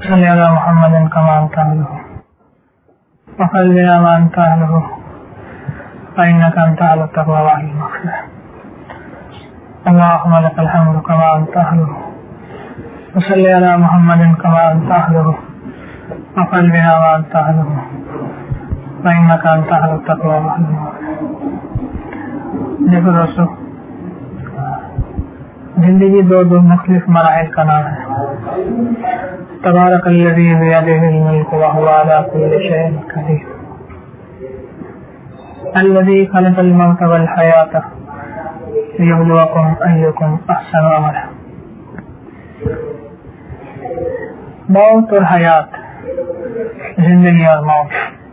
صل على محمد كما أنت أهله وصل بنا ما أنت أهله فإنك أنت أهل التقوى وأهل المغفرة. اللهم لك الحمد كما أنت أهله وصل على محمد كما أنت أهله وصل بنا ما أنت أهله فإنك أنت أهل التقوى وأهل المغفرة. دیکھو دوستو، زندگی دو مختلف مراحل کا نام ہے. تبارک الذی بیدہ الملک وهو على كل شيء قدیر الذی خلق الموت والحیاة لیبلوکم ایکم احسن عملا. موت اور حیات، زندگی اور موت،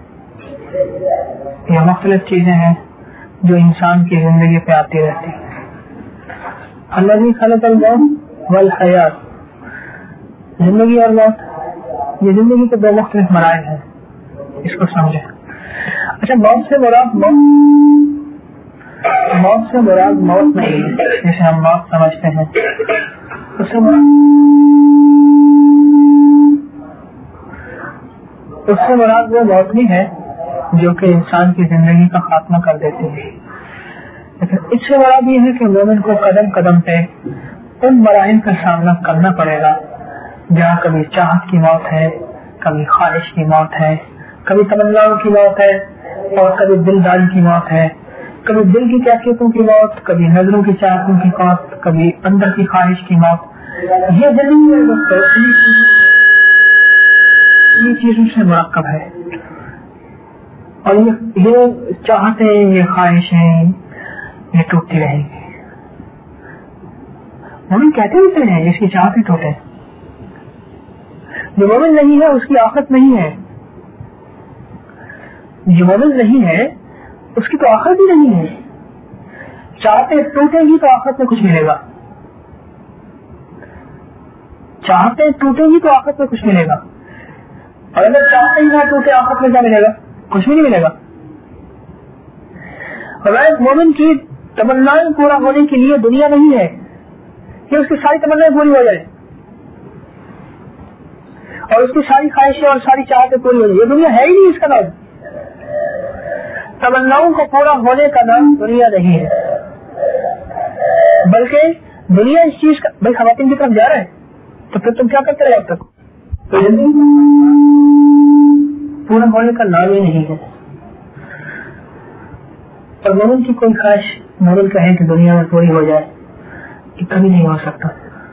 یہ مختلف چیزیں ہیں جو انسان کی زندگی پہ آتی رہتی ہیں. الذی خلق الموت والحیات، زندگی اور موت، یہ زندگی کے دو مختلف مراحل ہیں، اس کو سمجھیں. اچھا، موت سے مراد موت نہیں ہے جسے ہم موت سمجھتے ہیں. اس سے مراد وہ موت نہیں ہے جو کہ انسان کی زندگی کا خاتمہ کر دیتی ہے. لیکن اس سے مراد یہ ہے کہ مومن کو قدم قدم پہ ان مراحل کا سامنا کرنا پڑے گا جہاں کبھی چاہت کی موت ہے، کبھی خواہش کی موت ہے، کبھی تمناؤں کی موت ہے، اور کبھی دلداری کی موت ہے، کبھی دل کی کیفیتوں کی موت، کبھی نظروں کی چاہتوں کی موت، کبھی اندر کی خواہش کی موت. یہ زندگی یہ چیزوں سے مرکب ہے، اور یہ چاہتیں، یہ خواہشیں، یہ ٹوٹتی رہیں گی. مومن کہتے ہوتے ہیں جس کی چاہتیں ٹوٹے. جو مومن نہیں ہے اس کی آخرت نہیں ہے. جو مومن نہیں ہے اس کی تو آخرت ہی نہیں ہے. چاہتے ٹوٹیں گی تو آخرت میں کچھ ملے گا. چاہتے ٹوٹیں گی تو آخرت میں کچھ ملے گا، اور اگر چاہتے ہی نہ ٹوٹے آخرت میں کیا ملے گا؟ کچھ بھی نہیں ملے گا. اور مومن کی تمنائیں پورا ہونے کے لیے دنیا نہیں ہے کہ اس کی ساری تمنائیں پوری ہو جائے اور اس کی ساری خواہشیں اور ساری چاہتیں پوری ہو جائے. یہ دنیا ہے ہی نہیں. اس کا نام تمناؤں کو پورا ہونے کا نام دنیا نہیں ہے، بلکہ دنیا اس چیز کا بھائی خواتین کی طرف جا رہا ہے تو پھر تم کیا کرتے رہے اب تک؟ تو زندگی پورا ہونے کا نام ہی نہیں ہے. اور مومن کی کوئی خواہش مومن کہے کہ دنیا میں پوری ہو جائے، کہ کبھی نہیں ہو سکتا،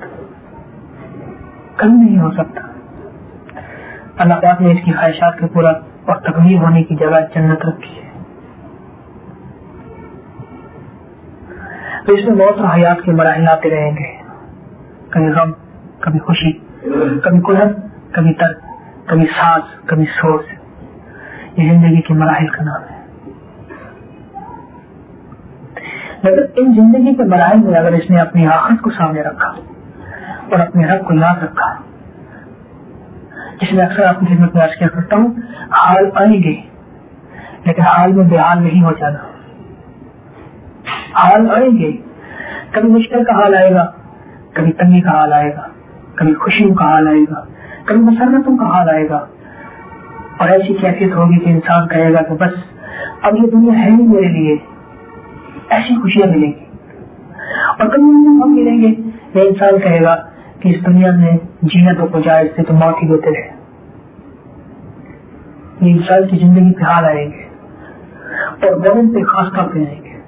کبھی نہیں ہو سکتا. اللہ پاک نے اس کی خواہشات کے پورا اور تکمیل ہونے کی جگہ جنت رکھی ہے. تو اس میں موت اور حیات کے مراحل آتے رہیں گے، کبھی غم، کبھی خوشی، کبھی قدرت، کبھی ترک، کبھی ساز، کبھی سوز. یہ زندگی کے مراحل کا نام ہے. لیکن ان زندگی کے مراحل میں اگر اس نے اپنی آخرت کو سامنے رکھا اور اپنے رب کو یاد رکھا، جس میں اکثر اپنی خدمت میں عرض کیا کرتا ہوں، حال آئیں گے لیکن حال میں بے حال نہیں ہو جانا. حال آئیں گے، کبھی مشکل کا حال آئے گا، کبھی تنگی کا حال آئے گا، کبھی خوشیوں کا حال آئے گا، کبھی مسرتوں کا حال آئے گا. اور ایسی کیفیت ہوگی کہ انسان کہے گا کہ بس اب یہ دنیا ہے نہیں میرے لیے. ایسی خوشیاں ملیں گی. اور کبھی ہم ملیں گے یہ انسان کہے گا کہ اس دنیا میں جینا تو جائز تھے تو موت ہی دیتے رہے. یہ انسان کی زندگی پہ حال آئیں گے اور مومن پہ خاص طور پہ آئیں گے.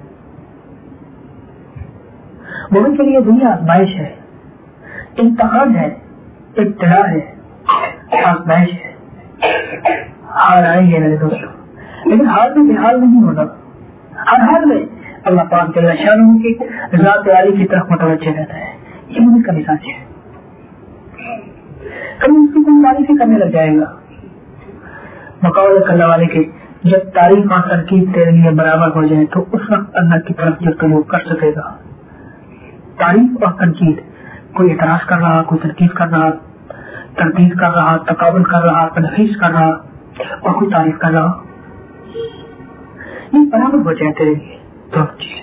مومن کے لیے دنیا آزمائش ہے، امتحان ہے، ابتلا ہے، آزمائش ہے. حال آئیں گے میرے دوستوں، لیکن حال میں بے حال نہیں ہونا. ہر حال میں اللہ پاک جل شانہ کی ذات عالی کی طرف متوجہ رہتا ہے. یہ مومن کا مزاج ہے. کبھی اس کی کوئی تعریفی کرنے لگ جائے گا. مقابلہ کرنے والے کے جب تعریف اور تنقید تیرے لیے برابر ہو جائے تو اس وقت اللہ کی طرف جستجو کر سکے گا. تعریف اور تنقید، کوئی اعتراض کر رہا، کوئی تنقید کر رہا، تنقید کر رہا، تقابل کر رہا، تنقید کر رہا، اور کوئی تعریف کر رہا، یہ برابر ہو جائے تیرے لیے تو چیز.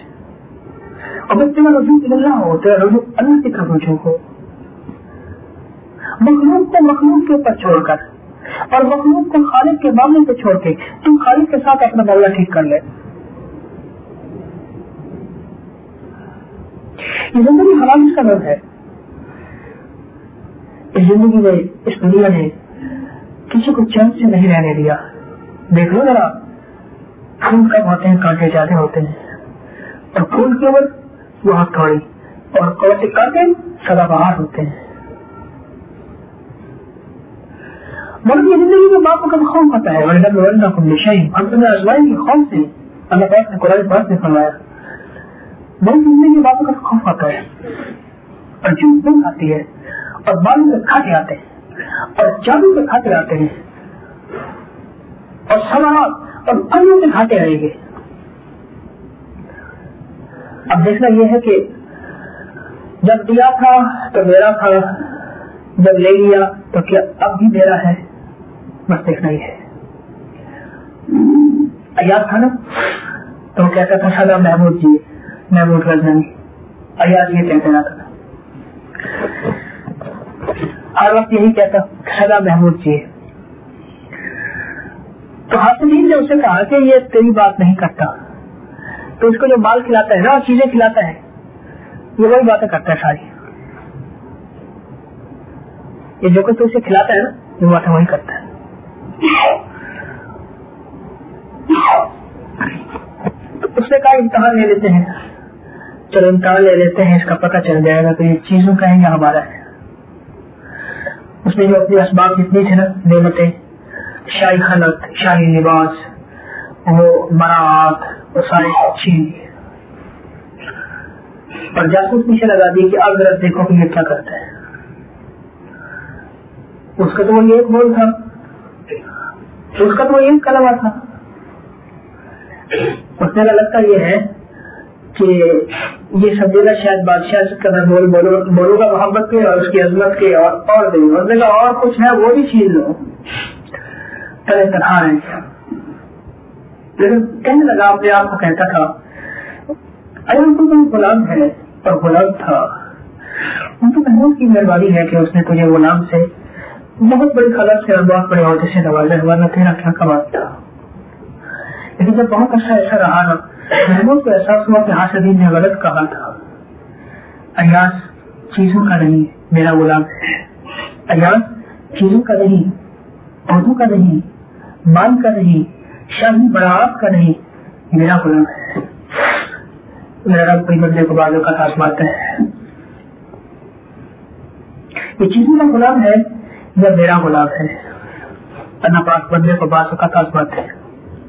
اور جب تیرا رجوع اللہ ہو، تیرا رجوع اللہ کی طرف رجوع ہو، مخلوق کو مخلوق کے اوپر چھوڑ کر اور مخلوق کو خالق کے معاملے پہ چھوڑ کے تم خالق کے ساتھ اپنا معاملہ ٹھیک کر لے. یہ زندگی حرام کا نام ہے. اس زندگی میں اس دنیا نے کسی کو چین سے نہیں رہنے دیا. دیکھ لو ذرا, پھول کم ہوتے ہیں, کانٹے زیادہ ہوتے ہیں, اور پھول کی عمر بہت تھوڑی اور کانٹے سدا بہار ہوتے ہیں. مگر یہ زندگی میں باپ کا خوف ہوتا ہے. ہم تمہیں آزمائیں گے خوف سے. اللہ پاک نے قرآن پاک میں فرمایا بڑی زندگی باپ کا خوف ہوتا ہے, اور جھوٹ بن آتی ہے, اور بالوں پہ کھاتے آتے ہیں, اور جادو پہ کھاتے آتے ہیں, اور سوالات اور پھلوں پہ کھاتے آئیں گے. اب دیکھنا یہ ہے کہ جب دیا تھا تو میرا تھا, جب لے لیا تو کیا اب بھی میرا ہے؟ بس دیکھنا یہ ہے. ایاز تھا نا تو وہ کہتا تھا سدا محمود جی, محمود غزنوی. ایاز یہ کہتے رہتا تھا, ہر وقت یہی کہتا سدا محمود جی. تو حاسدین نے اسے کہا کہ یہ تیری بات نہیں کرتا, تو اس کو جو مال کھلاتا ہے نا, چیزیں کھلاتا ہے, یہ وہی باتیں کرتا ہے ساری. یہ جو کچھ اسے کھلاتا ہے نا, یہ باتیں وہی کرتا ہے. تو اس نے کہا امتحان لے لیتے ہیں. چلو امتحان لے لیتے ہیں, اس کا پتہ چل جائے گا. تو یہ چیزوں کہیں گے ہمارا ہے. اس نے جو اپنی اسباب جتنی تھے نا, نعمتیں, شاہی خلق, شاہی لباس, وہ مراعات, وہ سارے چھین لیے, اور جاسوس پیچھے لگا دی کہ اب ذرا دیکھو کہ یہ کیا کرتا ہے. اس کا تو وہ ایک بول تھا, اس کا تو وہ ایک کلمہ تھا. اس نے لگتا یہ ہے کہ یہ سب جگہ شاید بادشاہ سے قدر بولو گا محبت کے اور اس کی عظمت کے, اور دے گا. اس نے کہا اور کچھ ہے وہ بھی چھین لو, طرح طرح ہے. لیکن کہنے لگا, اپنے آپ کو کہتا تھا اگر کوئی غلام ہے اور غلام تھا, ان تو محمود کی مہربانی ہے کہ اس نے تجھے غلام سے بہت بڑی خلق سے اور بہت بڑے عہدے سے نوازا, ورنہ تیرا کیا کمال تھا. لیکن جب بہت اچھا ایسا رہا نا, محمود کو احساس ہوا کہ حاسدین نے غلط کہا تھا. ایاز چیزوں کا نہیں, میرا غلام ہے. ایاز چیزوں کا نہیں, عہدوں کا نہیں, مال کا نہیں, شاہی براعت کا نہیں, میرا غلام ہے. میرا رب کوئی بندے کو بازو کا آزماتا ہے. یہ چیزوں کا غلام ہے یا میرا غلام ہے؟ اللہ پاک بندے کو بازو کا آزماتے ہیں.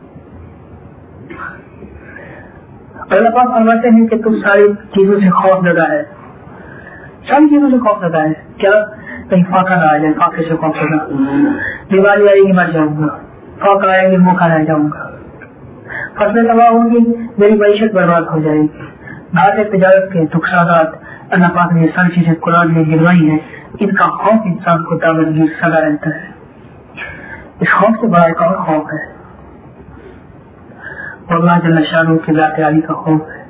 اللہ پاک فرماتے ہیں کہ تم ساری چیزوں سے خوف زدہ ہے, ساری چیزوں سے خوف زدہ ہے. کیا کہیں فاقہ نہ آ جائے, فاقے سے خوف زدہ. دیوالی آئے گی مر جاؤں گا, فاقہ آئے گی موقع رہ جاؤں گا, فصلیں تباہ ہوں گی, میری معیشت برباد ہو جائے گی. گھاٹے تجارت کے نقصانات, اللہ پاک نے یہ ساری چیزیں قرآن میں گنوائی ہیں. ان کا خوف انسان کو دامنگیر سدا رہتا ہے. اس خوف سے بڑا ایک اور خوف ہے, اللہ جل شانہ کی ذات عالی کا خوف ہے.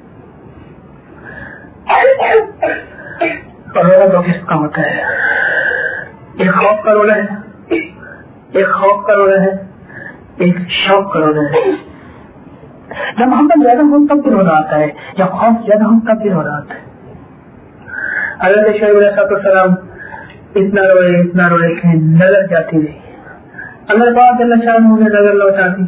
اور رونا دو قسم کا ہوتا ہے, ایک خوف کا رونا ہے, ایک خوف کا رونا ہے, ایک شوق کا رونا ہے. جب محبت زیادہ ہو تب بھی رونا آتا ہے, جب خوف زیادہ ہو تب بھی رونا آتا ہے. حضرت شعیب علیہ السلام اتنا روئے کہ نظر جاتی رہی. اللہ پاک جل شانہ مجھے نظر لوٹاتی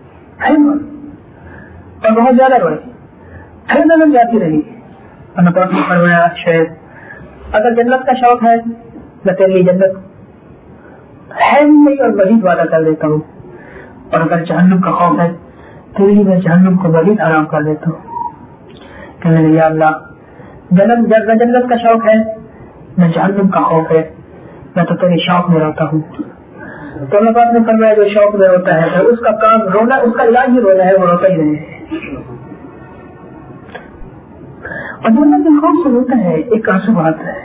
اور بہت زیادہ روئے, پھر نظر جاتی رہی. اللہ پاک نے فرمایا شعیب اگر جنت کا شوق ہے میں تیرے لیے جنت ہے نہیں اور مزید وعدہ کر دیتا ہوں, اور اگر جہنم کا خوف ہے تیرے لیے میں جہنم کو مزید آرام کر دیتا ہوں. کہنے لگے یا اللہ جنت کا شوق ہے نہ جہنم کا خوف ہے, میں تو تیرے شوق میں رہتا ہوں. تو اللہ پاک نے فرمایا جو شوق میں ہوتا ہے تو اس کا کام رونا, اس کا علاج ہی رونا ہے, وہ روتا ہی نہیں ہے. اور جنت کے خوف سے ہوتا ہے ایک آنسو بات ہے.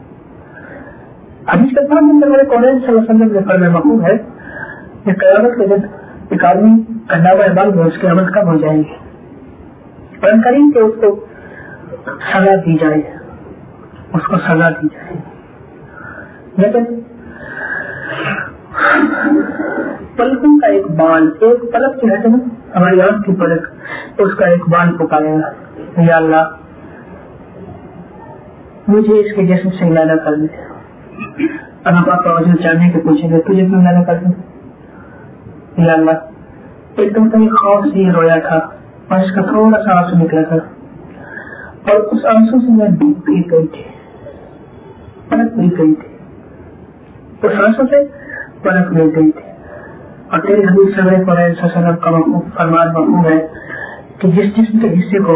حدیث کے بعد میرے قرآن صلی اللہ علیہ وسلم نے فرمایا مقبول ہے کہ قیامت کے دن ایک آدمی کا نامہ اعمال میں اس کے عمل کم ہو جائیں گے, قرآن کریم کہ اس کو سزا دی جائے, اس کو سزا دی جائے. لیکن پلکوں کا ایک بال، ایک پلک جو ہے نا ہماری آنکھ کی پلک، اس کا ایک بال پکارے گا یا اللہ مجھے اس کے جسم سے علیحدہ کر دے. اللہ پاک کا وجود جاننے کے پوچھیں گے تجھے کیوں علیحدہ کر دوں؟ یا اللہ ایک دم کبھی خوف سے یہ رویا تھا اور اس کا تھوڑا سا آنسو نکلا تھا اور اس آنسو سے میں ڈوب گر گئی تھی، پلک گر گئی تھی، اس آنسو سے پلک گر گئی تھی. اور تیرے حدیث صلی اللہ علیہ وسلم کا فرمان مفہوم ہے کہ جس جسم کے حصے کو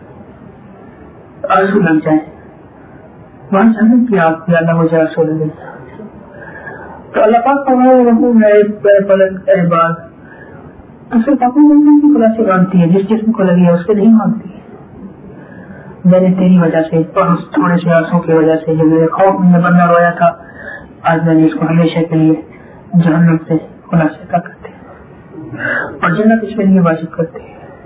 آنسو لگ جائے وہاں جاننے کی آپ یا اللہ مجھے آنسو لگے. تو اللہ پاک کا مفہوم ہے پلک اے بال صرف اپنی زندگی کی خلاصی مانتی ہے، جس جسم کو لگی ہے اس کے نہیں مانتی. میں نے تیری وجہ سے اور اس تھوڑے سے آنسو کی وجہ سے جو میرے خوف میں بننا رویا تھا، آج میں نے اس کو ہمیشہ کے لیے جہنم سے خلاصہ کرتے اور جنت اس میں لیے واجب کرتے.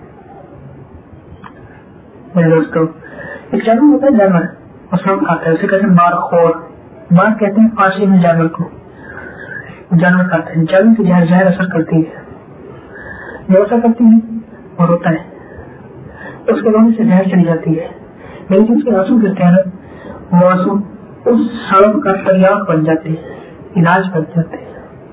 میرے دوستوں ایک جانور ہوتا ہے، جانور اس وقت کھاتا ہے، اسے کہتے ہیں مار خور. مار کہتے ہیں فارسی میں جانور کو، جانور کھاتے ہیں. جانور کی زہر اثر کرتی ہے، جو اثر کرتی ہے وہ روتا ہے، اس کے رونے سے زہر چلی جاتی ہے، لیکن اس کے آنسو گرتے ہیں نا وہ آنسو اس سڑک کا تریاق بن جاتے ہیں، علاج بن جاتے ہیں.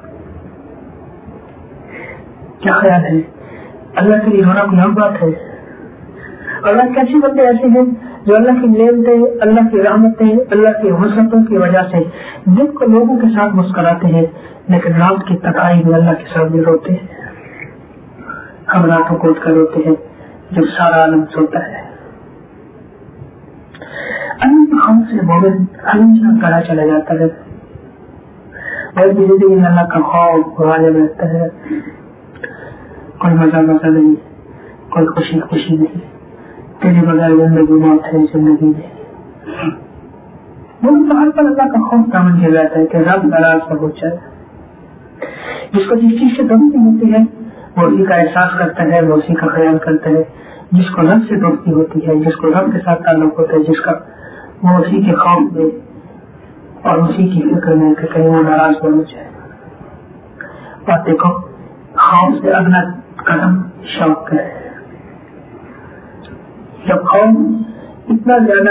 کیا خیال ہے؟ اللہ کے لیے رونا کوئی عام بات ہے؟ اللہ کیسے بندے ایسے ہیں جو اللہ کی نعمتیں، اللہ کی رحمتیں، اللہ کی وسعتوں کی وجہ سے دن کو لوگوں کے ساتھ مسکراتے ہیں لیکن رات کی تنہائی میں اللہ کے سامنے روتے ہیں. ہم راتوں کو اٹھ کر روتے ہیں جب سارا عالم سوتا ہے. اللہ کے خوف سے مومن ہمیشہ گڑا چلا جاتا ہے اور زندگی میں اللہ کا خوف غالب رہتا ہے. کوئی مزہ نہیں، کوئی خوشی نہیں، تیرے بغیر زندگی موت ہے. زندگی میں ہر پر اللہ کا خوف دامن کیا جاتا ہے کہ رب ناراض نہ ہو جائے. جس کو جس چیز سے دوستی ہوتی ہے وہ اسی کا احساس کرتا ہے، وہ اسی کا خیال کرتا ہے. جس کو رب سے دوستی ہوتی ہے، جس کو رب کے ساتھ تعلق ہوتا ہے، جس کا وہ اسی کے خوف میں اور اسی کی فکر میں کہ کہیں وہ ناراض نہ ہو جائے. اور دیکھو خوف سے اگلا قدم شوق ہے. جب خوف اتنا زیادہ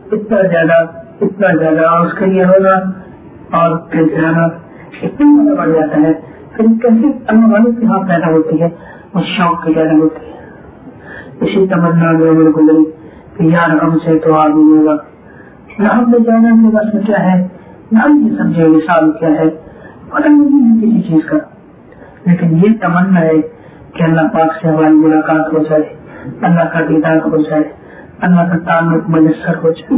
اور اس کے لیے ہونا اور پھر جانا اتنا زیادہ بڑھ جاتا ہے، پھر کیسے اللہ والوں کی ہاتھ پیدا ہوتی ہے، وہ شوق کی پیدا ہوتی ہے. اسی تمنا میں عمر گزری کہ یار ہم سے تو آگے ہوگا، نہ ہم نے جانا کہ بس میں کیا ہے، نہ ہم یہ سمجھے مثال کیا ہے، پتہ نہیں کسی چیز کا، لیکن یہ تمنا ہے کہ اللہ پاک سے ہماری ملاقات ہو جائے، اللہ کا دیدار ہو جائے، اللہ کا تعلق میسر ہو جائے.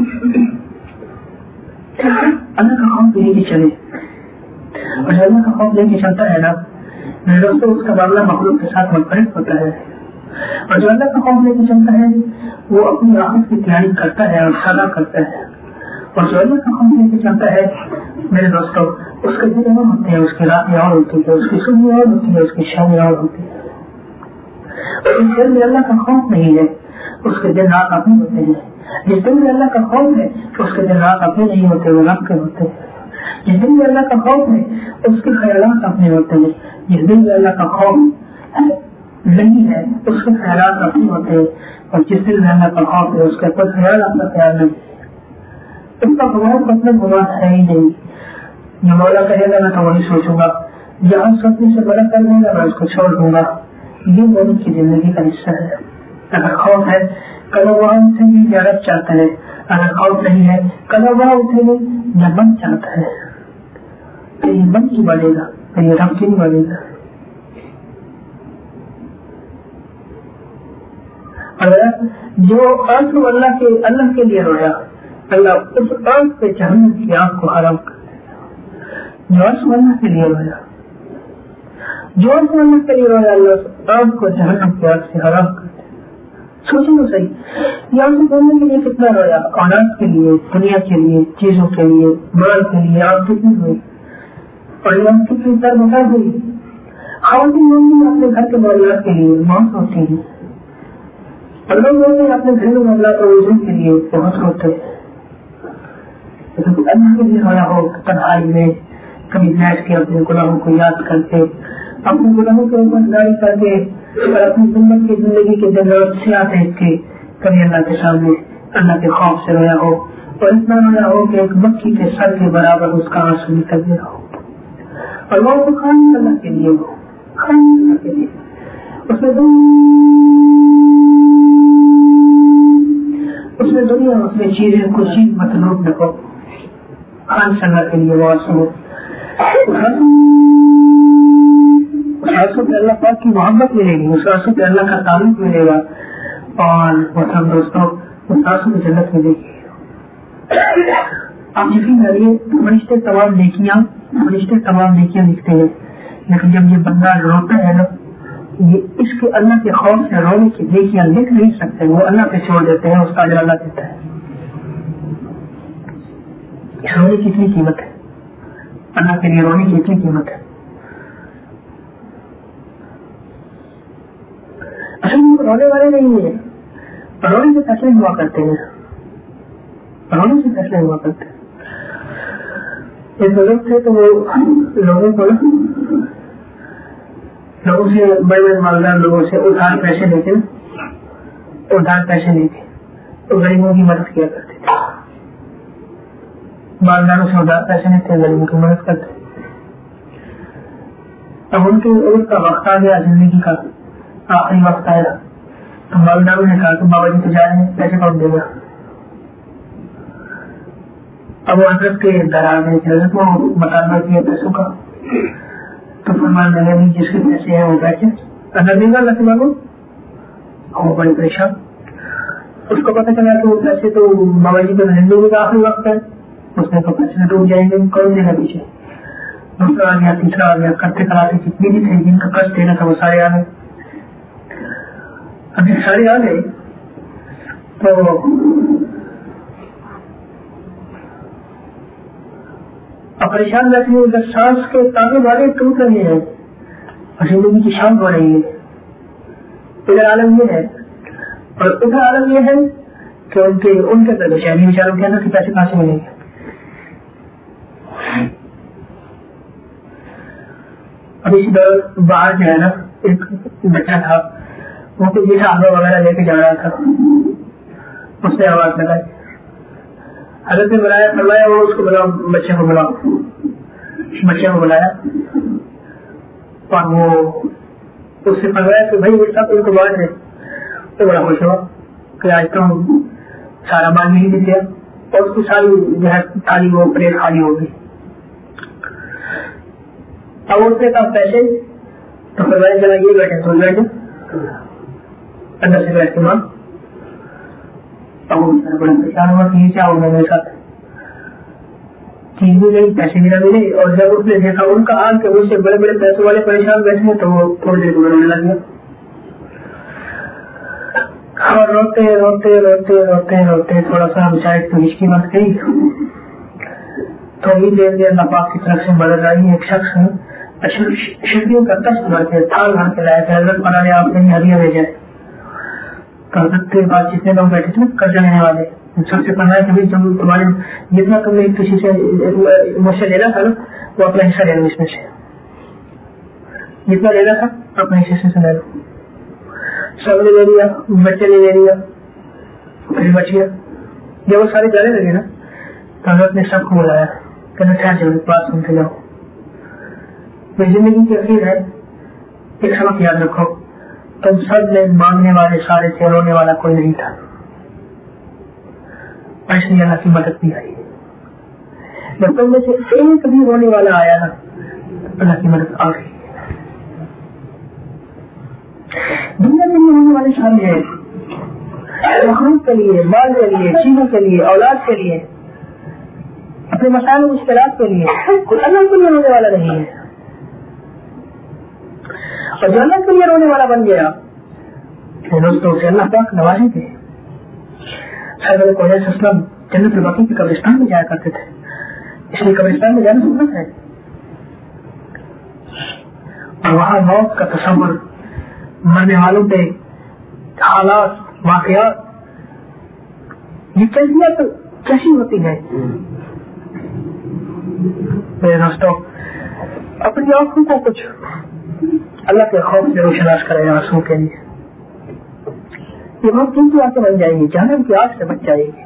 اللہ کا خوف لے کے چلے، اور جو اللہ کا خوف لے کے چلتا ہے نا میرے دوستوں اس کا معاملہ مخلوق کے ساتھ منفرد ہوتا ہے. اور جو اللہ کا خوف لے کے چلتا ہے وہ اپنی آخرت کی تیاری کرتا ہے اور سزا کرتا ہے. اور جو اللہ کا خوف لے کے چلتا ہے میرے دوستوں اس کے دل اور ہوتے ہیں، اس کی راتیں اور ہوتی ہے، اس کی صبح اور ہوتی ہے، اس کی شامیں اور ہوتی ہے. جس دل میں اللہ کا خوف نہیں ہے اس کے دن رات اپنے ہوتے ہیں. جس دل میں اللہ کا خوف ہے اس کے دن رات اپنے نہیں ہوتے، وہ رب کے ہوتے ہیں. جس دل میں اللہ کا خوف ہے اس کے خیالات اپنے ہوتے ہیں. جس دل میں اللہ کا خوف نہیں ہے اس کے خیالات اپنے ہوتے ہیں. اور جس دل میں اللہ کا خوف ہے اس کا کوئی خیال اپنا خیال نہیں. اس کا گمان اپنا گمان ہے ہی نہیں. جو مولا کہے گا میں تو وہی سوچوں گا، جہاں سوچنے سے بڑا کر دوں گا میں اس کو چھوڑ دوں گا. یہ مومن کی زندگی کا حصہ ہے. اگر خوف ہے کل وہاں اٹھیں گے یا رب چاہتا ہے، اگر خوف نہیں ہے کل وہاں اٹھیں گے یا من چاہتا ہے. تو یہ من کی بڑھے گا، تو یہ رب کی نہیں بڑھے گا. اگر جو آنسو اللہ کے لیے رویا اللہ اس آنکھ پہ جہنم کی آنکھ کو حرام کر دے گا. جو آنسو اللہ کے لیے رویا اللہ اس آنکھ کو جہنم کی آنکھ سے حرام کر دے. سوچیں تو صحیح، یہ آنسو بولنے کے لیے کتنا رویا، اولاد کے لیے، دنیا کے لیے، چیزوں کے لیے، مال کے لیے آنکھ کتنی ہوئی اور یہ آنکھ کتنی سر بتا ہوئی. خواتین اپنے گھر کے معاملات کے لیے موت ہوتی ہیں اور لوگ ہوتے ہیں اپنے گھریلو معاملات اور وضو کے لیے بہت ہوتے ہیں. اللہ کے لیے رویا ہو تنہائی میں کبھی بیٹھ کے اپنے گناہوں کو یاد کرتے، اپنے گناہوں کے اوپر داری کرتے اور اپنی امت کی زندگی کے دن رات سیاہ دیکھ کے کبھی اللہ کے سامنے اللہ کے خوف سے رویا ہو، اور اتنا رویا ہو کہ ایک مکھی کے سر کے برابر اس کا آنسو نکل گیا ہو، اور وہ خالی اللہ کے لیے ہو، خالی اللہ کے لیے اس میں دنیا اس میں چیزیں کچھ چیز مطلوب نہ ہو، خالی اللہ کے لیے وہ آنسو ہو، اس آنسو پہ اللہ پاک کی محبت ملے گی، اس آنسو پہ اللہ کا تعلق ملے گا، اور محترم دوستوں اس آنسو میں جنت ملے گی۔ آپ یقین کریے فرشتے تمام نیکیاں لکھتے ہیں، لیکن جب یہ بندہ روتا ہے نا، یہ اس کے اللہ کے خوف سے رونے کی نیکیاں لکھ نہیں سکتے، وہ اللہ پہ چھوڑ دیتے ہیں، اس کا اجر اللہ دیتا ہے۔ اس رونے کی اتنی قیمت ہے، اللہ کے لیے رونے کی اتنی قیمت ہے۔ اصل میں رونے والے نہیں ہیں، رونے سے فیصلے ہوا کرتے ہیں، رونے سے فیصلے ہوا کرتے ہیں۔ ایک بزرگ تھے تو وہ لوگوں سے بڑے بڑے مالدار لوگوں سے ادھار پیسے لے کے تو غریبوں کی مدد کیا کرتے تھے، مالداروں سے ادھار پیسے لیتے، غریبوں کی مدد کرتے۔ اب ان کے عمر کا وقت آ گیا، زندگی کا آخری وقت آیا، تو مالداروں نے کہا کہ بابا جی تو جا رہے ہیں، پیسے کون دے گا؟ اب وہ حضرت کے درار میں حضرت کو مطالبہ کیا پیسوں کا، تو فرمانے لگے جس کے پیسے ہیں وہ بیٹھے، اگر دے گا اللہ کے بابو، وہ بڑی پریشان۔ اس کو پتہ چلا کہ وہ پیسے تو بابا جی کا زندگی کا آخری وقت ہے، اس میں تو پیسے ڈوب جائیں گے، کون دے گا پیچھے؟ دوسرا آ گیا، تیسرا آ گیا، کرتے کراتے جتنی بھی تھے جن کا قرض دینا تھا وہ سارے آ گئے۔ اب جب سارے آ گئے تو پریشان بیٹھے ہیں، ادھر سانس کے تانے والے ٹوٹ رہے ہیں اور زندگی کی شام ہو رہی ہے۔ ادھر عالم یہ ہے اور ادھر عالم یہ ہے کہ ان کے بےچاری بیچاروں کے اندر کے پیسے کہاں سے ملیں گے؟ اب اسی دور باہر جو ہے نا ایک بچہ تھا، وہ کوئی جیسا آگے وغیرہ لے کے جا رہا تھا، اس نے آواز لگائی، حضرت نے بلایا، فرمایا وہ اس کو بلاؤ، بچے کو بلایا، اور وہ اس سے فرمایا کہ بھائی یہ سب ان کو بانٹ دے۔ تو بڑا خوش ہوا کہ آج تو سارا مال نہیں دے دیا، اور اس کی ساری جو ہے تھالی وہ پلیٹ خالی ہو گئی۔ اب اس نے کہا پیسے، تو فرمایا چلا یہ بیٹھے تو بیٹھے اندر سے بیٹھ کے ماں، بڑا پریشان ہوا کہ یہ کیا ہوگا میرے ساتھ، چیز بھی نہیں، پیسے بھی نہ ملے، اور جب اس نے دیکھا ان کا حال کہ مجھ سے بڑے بڑے پیسوں والے پریشان بیٹھے تو وہ تھوڑی دیر کو رونے لگ گیا، اور روتے تھوڑا سا بچائے تو ہچکی مت گئی، تو دیر دیر اللہ پاک کی طرف سے مدد آئی۔ ایک شخص شکریوں کا کشت بھر کے تھال بھر کے لایا تھا، حضرت پڑھانے آپ نے ہدیہ بھیجا ہے، تو حضرت کے پاس جتنے لوگ بیٹھے تھے قرض لینے والے سب سے پڑھنا ہے کہ تمہارے جتنا تم نے کسی سے مجھ سے لینا تھا نا وہ اپنا حصہ لے لو، اس میں سے جتنا لینا تھا اپنے حصے سے لے لو۔ سب نے لے لیا، بچے نے لے لیا، پھر بچ گیا۔ جب وہ سارے جانے لگے نا تو حضرت نے سب کو بلایا کہ ٹھہر جاؤ، بات سن کے جاؤ، میری زندگی کی اخیر ہے، ایک سبق یاد رکھو، تم سب میں مانگنے والے سارے تھے، رونے والا کوئی نہیں تھا، ایسے ہی اللہ کی مدد بھی آئی۔ جب تم میں سے ایک بھی رونے والا آیا نا اللہ کی مدد آ گئی۔ دنیا کے لیے ہونے والے سارے ہیں، مخلوق کے لیے، مال کے لیے، چیزوں کے لیے، اولاد کے لیے، اپنے مسائل و مشکلات کے لیے، کوئی اللہ کے لیے رونے والا نہیں ہے۔ اور جو اللہ کے لیے رونے والا بن گیا دوستوں سے اللہ پاک نوازیں گے۔ حضرت علیہ السلام جنت البقیع کے قبرستان میں جایا کرتے تھے، اس لیے قبرستان میں جانا سنت ہے، اور وہاں موت کا تصور، مرنے والوں پہ حالات، واقعات، یہ کیفیت کیسی ہوتی ہے؟ میرے دوستوں اپنی آنکھوں کو کچھ اللہ کے خوف سے روشناس کرے آنسو کے لیے. یہ موت کن کی آنکھیں بن جائیں گی, جہنم کی آنکھ سے بچ جائے گی.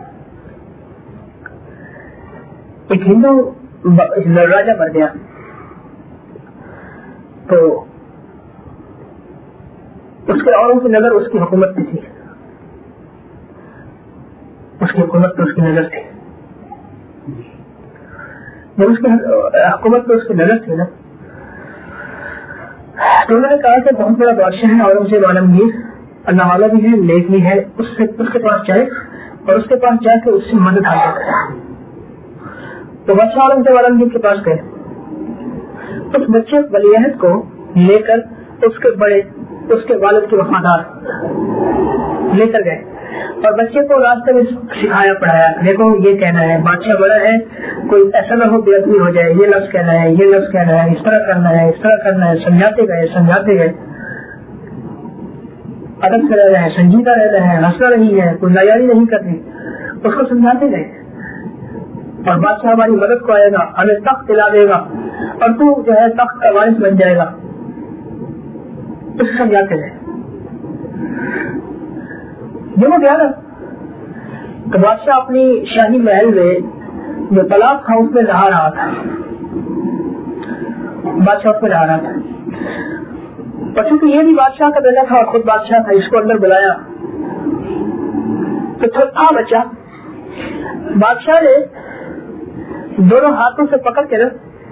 ایک ہندو راجا مر گیا تو اس کے اوروں کی نظر اس کی حکومت پہ تھی, اس کی حکومت پہ اس کی نظر تھی. جب اس کی حکومت پہ اس کی نظر تھی نا, تو انہوں نے کہا کہ بہت بڑا بادشاہ ہے اورنگزیب عالمگیر, اللہ والا بھی ہے, نیک بھی ہے, اس کے پاس جائے اور اس کے پاس جا کے اس سے مدد حاصل کرے. تو بادشاہ اورنگزیب عالمگیر کے پاس گئے, اس بچے ولیعہد کو لے کر اس کے والد کے وفادار لے کر گئے اور بچے کو راستے میں سکھایا پڑھایا, دیکھو یہ کہنا ہے, بادشاہ بڑا ہے, کوئی ایسا نہ ہو بے ادبی ہو جائے, یہ لفظ کہنا ہے, یہ لفظ کہنا ہے, اس طرح کرنا ہے, اس طرح کرنا ہے. سمجھاتے گئے ادب سے رہنا ہے, سنجیدہ رہنا ہے, ہنسنا نہیں ہے, کوئی نایاری نہیں کرنی, اس کو سمجھاتے گئے. اور بادشاہ ہماری مدد کو آئے گا, ہمیں تخت دلا دے گا اور تو جو ہے تخت کا وارث بن جائے گا, اس کو سمجھاتے گئے. جب وہ گیا نا تو بادشاہ اپنی شاہی محل میں جو تالاب تھا اس میں نہا رہا تھا, بادشاہ اس میں نہا رہا تھا. اور چونکہ یہ بھی بادشاہ کا بیٹا تھا اور خود بادشاہ تھا, اس کو اندر بلایا تو تھا بچہ. بادشاہ نے دونوں ہاتھوں سے پکڑ کے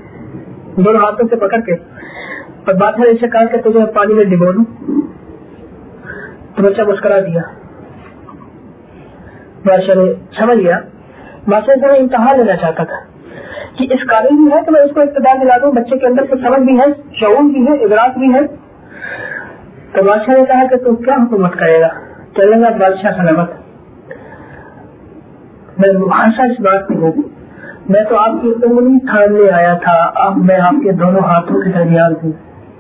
اور بادشاہ نے اسے کہا کہ تجھے پانی میں ڈبو دوں, تو بچہ مسکرا دیا. بادشاہ نے سمجھ گیا, بادشاہ سے امتحان لینا چاہتا تھا کہ اس قابل بھی ہے کہ میں اس کو اقتدار دلا دوں, بچے کے اندر سے سمجھ بھی ہے, شعور بھی ہے, ادراک بھی ہے. تو بادشاہ نے کہا کہ تو کیا حکومت کرے گا؟ چلے گا بادشاہ سلامت. میں ہمیشہ اس بات پہ ہوں, میں تو آپ کی انگلی تھامنے آیا تھا, اب میں آپ کے دونوں ہاتھوں کے درمیان ہوں.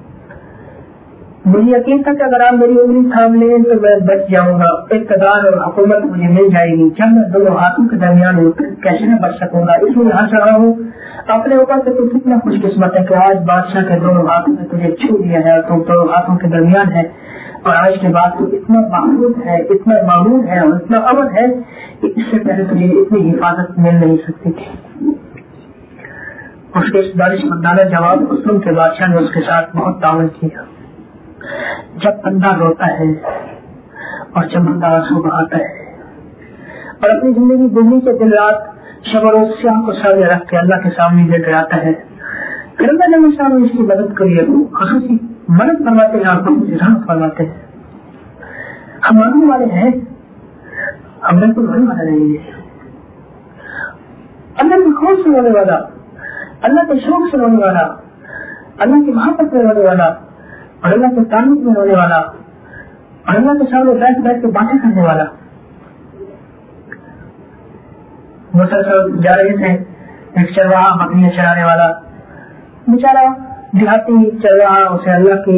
مجھے یقین تھا کہ اگر آپ میری انگلی تھام لیں تو میں بچ جاؤں گا, اقتدار اور حکومت مجھے مل جائے گی. جب میں دونوں ہاتھوں کے درمیان ہوں کیسے میں بچ سکوں گا؟ اس لیے ہنس رہا ہوں اپنے اوپر کہ تو کتنا خوش قسمت ہے کہ آج بادشاہ کے دونوں ہاتھوں نے تجھے چھو دیا ہے, تو دونوں ہاتھوں کے درمیان ہے, اور آج کے بعد تو اتنا محفوظ ہے, اتنا معمول ہے اور اتنا امن ہے کہ اس سے پہلے تجھے اتنی حفاظت مل نہیں سکتی تھی. اس کے اس دانشمندانہ جواب کو سن کے بادشاہ نے اس کے ساتھ بہت تعاون کیا. جب بندہ روتا ہے اور جب بندہ آنسو بہاتا ہے اور اپنی زندگی گزری کے دن رات شب و روز سیاہ کو سامنے رکھ کے اللہ کے سامنے لے کر آتا ہے, پھر اللہ جب سامنے اس کی مدد کریے خصوصی مدد فرماتے ہیں, آپ کو رحمت فرماتے ہیں. ہم ماننے والے ہیں, ہم بالکل ہونے والا نہیں ہے. اللہ کے خوف سے ہونے والا, اللہ کے شوق سے ہونے والا, اللہ کی محبت میں ہونے والا اور اللہ کے تعلق میں ہونے والا اور اللہ کے سامنے بیٹھ کے باتیں کرنے والا. مسلسل جا رہے تھے, ایک چرواہا بکریاں چرانے والا بیچارہ دیہاتی چرواہا, اسے اللہ کے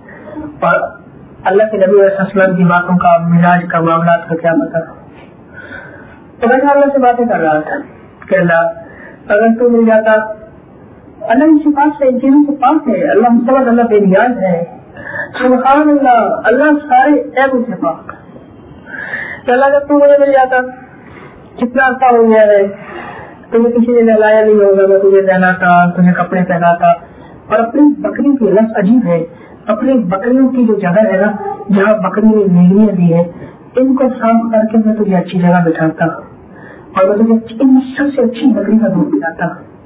نبی علیہ السلام کی باتوں کا, مزاج کا, معاملات کا کیا پتا. تو میں اللہ سے باتیں کر رہا تھا کہ اللہ اگر تو مل جاتا, اللہ کی صفات سے ان چیزوں سے پاک ہے, اللہ مصطفیٰ, اللہ بے نیاز ہے, سبحان اللہ, اللہ سارے عیبوں سے پاک. کہ اللہ جب تو مجھے مل جاتا, کتنا عرصہ ہو گیا ہے, تمہیں کسی نے نہلایا نہیں ہوگا, میں تجھے نہلاتا, تجھے کپڑے پہناتا. اور اپنی بکری کی لفظ عجیب ہے, اپنی بکریوں کی جو جگہ ہے نا جہاں بکری میں نیلیاں بھی ہے, ان کو صاف کر کے میں تجھے اچھی جگہ بٹھاتا اور میں تجھے سب سے اچھی بکری کا دودھ پلاتا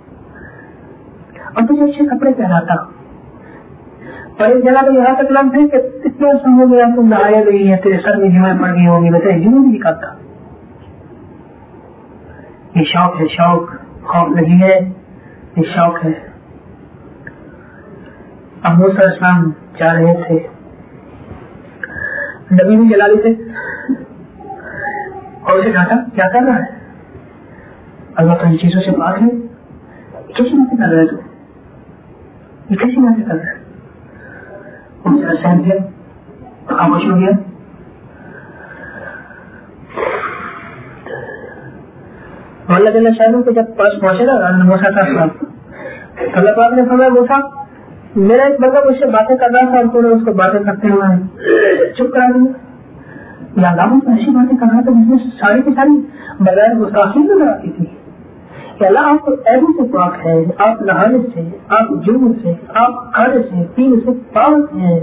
اور تجھے اچھے کپڑے پہناتا. اور ایک جگہ تو یہاں تک لفظ ہے کہ اتنا سا ہو گیا تم نہایا نہیں ہے, تیرے سر میں جمعہ پڑ گئی ہوگی, میں تیرے جمعہ بھی نکالتا. یہ شوق ہے, شوق, خوف نہیں ہے, یہ شوق ہے. اب موسیٰ علیہ السلام جا رہے تھے, نبی بھی جلالی تھے, اور اسے کہا کیا کر رہا ہے؟ اللہ تو ان چیزوں سے بات ہے, کیسی باتیں کر رہے تو, یہ کیسی باتیں کر رہے؟ سہن گیا, خاموش ہو گیا. اللہ جل شانہ کے جب پاس پہنچے نا موسیٰ کا السلام, اللہ پاک نے فرمایا موسیٰ میرا ایک بندہ مجھ سے باتیں کر رہا تھا اور تو نے اس کو باتیں کرتے ہوئے چپ کرا دیا. یا اللہ کو ایسی باتیں کر رہا تھا جس میں ساری کی ساری بغیر گستاخی نظر آتی تھی. کہ اللہ آپ کو ایسے سے پاک ہے, آپ نہانے سے, آپ جرم سے, آپ کھانے سے پینے سے پاک ہیں.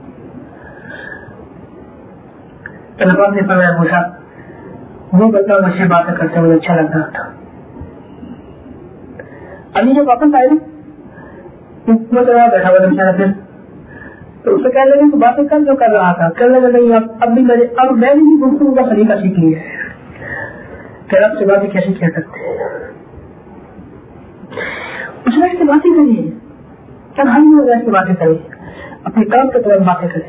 طلبا نے فرمایا موسیٰ وہ بندہ مجھ سے باتیں کرتے ہوئے اچھا لگ رہا تھا. ابھی جب واپس آئے وہ بیٹھا ہوا بیچارا پھر تو اسے کہنے لگے تو باتیں کر جو کر رہا تھا کرنے لگے اب میں نے بھی گفتگو کا طریقہ سیکھ لیا ہے کہ آپ سے باتیں کیسے کیا کرتے ہیں. اس وقت سے باتیں کریے کیا ہم وجہ سے باتیں کریں اپنے کام کے طور باتیں کریں.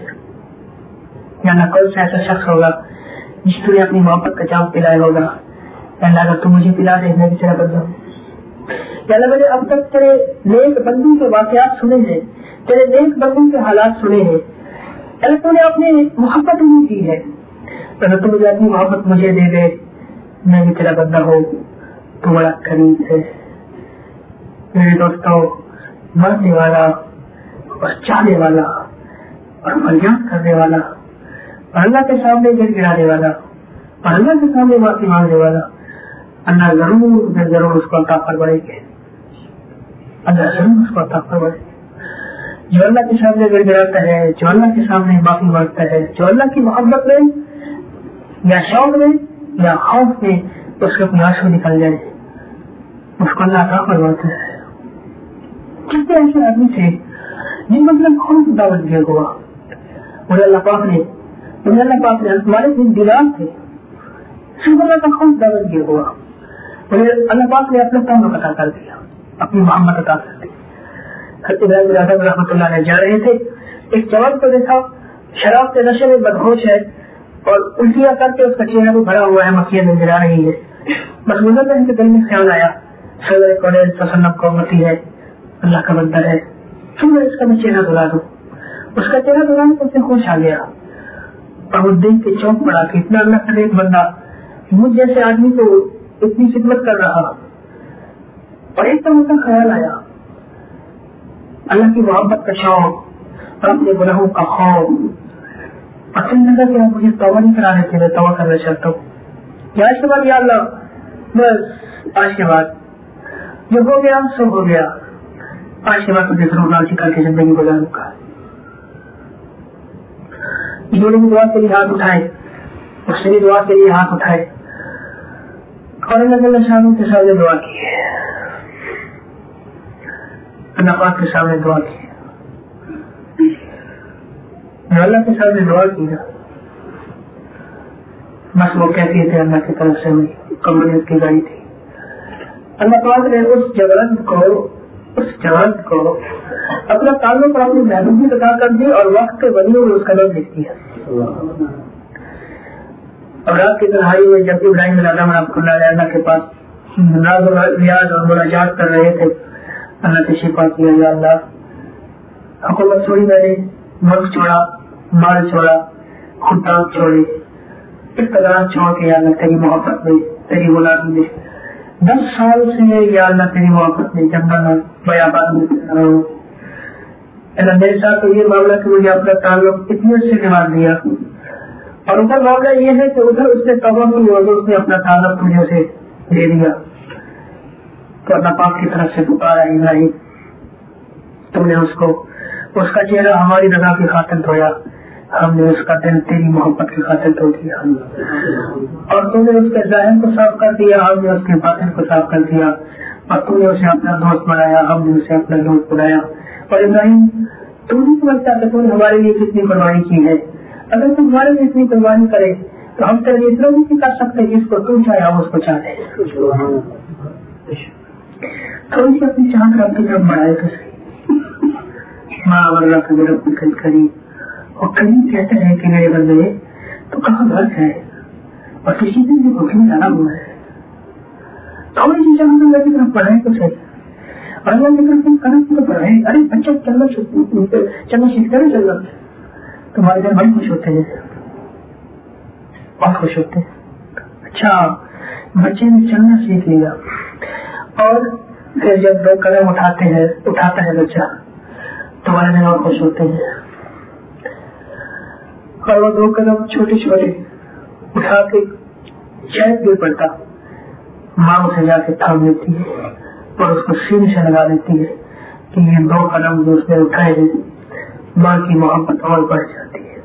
یا نہ کون سا ایسا شخص ہوگا جس کو اپنی محبت کا جام پلائے ہوگا. اللہ اگر تم مجھے پلا دے میں بھی تیرا بندہ ہوں. یا میں نے اب تک تیرے نیک بندوں کے واقعات سنے ہیں, تیرے نیک بندوں کے حالات سنے ہیں. اللہ تو نے اپنی محبت نہیں کی ہے, اگر تو مجھے اپنی محبت مجھے دے دے میں بھی تیرا بندہ ہوں. تو بڑا قریب ہے میرے دوستوں, مرنے والا اور چاہنے والا اور فریاد کرنے والا اور اللہ کے سامنے گر گرانے والا اور اللہ کے سامنے معافی مانگنے والا اللہ ضرور اس کو عطا فرمائے گے. اللہ ضرور اس کو عطا فرمائے گے. جو اللہ کے سامنے گر گراتا ہے, جو اللہ کے سامنے معافی مانگتا ہے, جو اللہ کی محبت میں یا شوق میں یا خوف میں اس کے اپنے آنسو نکل جائے اس کو اللہ عطا فرماتا ہے. کتنے ایسے آدمی تھے جن مطلب خوف دعوت دیا ہوا انہیں اللہ پاک نے ہمارے دلان تھے صرف اللہ کا خوف دعوت دیا ہوا انہیں اللہ پاک نے اپنا تعلق عطا کر دیا, اپنی محمد عطا کر دی. ابراہیم اعظم رحمۃ اللہ علیہ جا رہے تھے, ایک جوان کو دیکھا شراب کے نشے میں بدہوش ہے اور الٹیاں کر کے اس کا چہرہ بھی بھرا ہوا ہے, مکھیاں نظر آ رہی ہے. بس گزر رہے کے دل میں خیال آیا صدر کونین وسلم کو امتی ہے, اللہ کا بندہ ہے, میں اس کا میں چہرہ دھلا دوں. اس کا چہرہ دھلانے کو اسے ہوش آ گیا اور وہ دیکھ کے چونک پڑا کہ اتنا اللہ کا ایک بندہ مجھ جیسے آدمی کو اتنی خدمت کر رہا. اور ایک دم اس کا خیال آیا اللہ کی محبت کا شوق اور اپنے گناہوں کا خوف. اصل لگا کہ آپ مجھے توبہ نہیں کرا رہے تھے, میں توبہ کرنا چاہتا ہوں. یا اس کے بعد یا اللہ بس آج کے بعد جو ہو گیا سو ہو گیا, آج کے بعد تجھے ضرور راضی کر کے زندگی گزاروں گا. انہوں نے بھی دعا کے لیے ہاتھ اٹھائے, اس نے بھی دعا کے لیے ہاتھ اٹھائے اور اللہ شاموں کے سامنے دعا کی, اللہ پاک کے سامنے دعا کی. اللہ کے سامنے دعا کی نا بس وہ کہتی تھے اللہ کی طرف سے قبولیت کی گاڑی تھی. اللہ پاک نے اس جوان کو اپنا تعلق اور اپنی محبوبی ادا کر دی اور وقت کے ولی میں اس کا نام لکھ دیا. اور رات کی تنہائی میں جب ابراہیم اعظم رحمۃ اللہ علیہ اللہ کے پاس ناز و ریاض اور مناجات کر رہے تھے, اللہ سے شفا کیا یا اللہ حکومت چھوڑی میں نے, ملک چھوڑا, مال چھوڑا, خدام چھوڑے, اقتدار چھوڑ کے یا اللہ تیری محبت میں تیری غلامی میں 10 سال سے یا اللہ تیری محبت میں جنگل میں بیابان میں رہا ہوں. اللہ میرے ساتھ تو یہ معاملہ کہ مجھے اپنا تعلق اتنی سے نبھا دیا اور ادھر معاملہ یہ ہے کہ ادھر اس نے توبہ کی اور اس نے اپنا تعلق مجھے سے دے دیا. تو اللہ پاک کی طرف سے پکارا ابراہیم تم نے اس کا چہرہ ہماری رضا کی خاطر دھویا, ہم نے اس کا دل تیری محبت کی خاطر دھو دیا, اور تم نے اس کے ظاہر کو صاف کر دیا, ہم نے اس کے باطن کو صاف کر دیا, اور تم نے اسے اپنا دوست بنایا, ہم نے اسے اپنا دوست بنایا. اور ابراہیم تم نہیں سمجھتا کہ تم نے ہمارے لیے کتنی قربانی کی ہے. اگر تم ہمارے لیے اتنی قربانی کرے تو ہم تیرے لیے اتنا بھی کر سکتے جس کو تم چاہے ہم اس کو چاہتے ہیں. تھوڑی سی اپنی چاہت رب کی طرف بڑھائے تو صحیح. ماں اللہ کا میرا قریب اور قریب کہتے ہیں کہ میرے بندے تو کہاں گھر ہے اور کسی دن بھی بھوکے میں ڈالا ہوا ہے. تھوڑی سی چاہت اللہ کی طرف بڑھائے تو صحیح. اور اللہ کی طرف قدم تو بڑھائے. ارے بچہ چلنا سیکھتے نا چلنا, تمہارے گھر بڑے خوش ہوتے ہیں, بہت خوش ہوتے ہیں. اچھا بچے نے چلنا سیکھ لیا اور پھر جب 2 قدم اٹھاتا ہے بچہ تو والدین اور خوش ہوتے ہیں اور وہ 2 قدم چھوٹے چھوٹے اٹھا کے شاید گر پڑتا، ماں اسے جا کے تھام لیتی ہے اور اس کو سینے سے لگا دیتی ہے کہ یہ 2 قدم جو اس نے اٹھائے ہیں، ماں کی محبت اور بڑھ جاتی ہے۔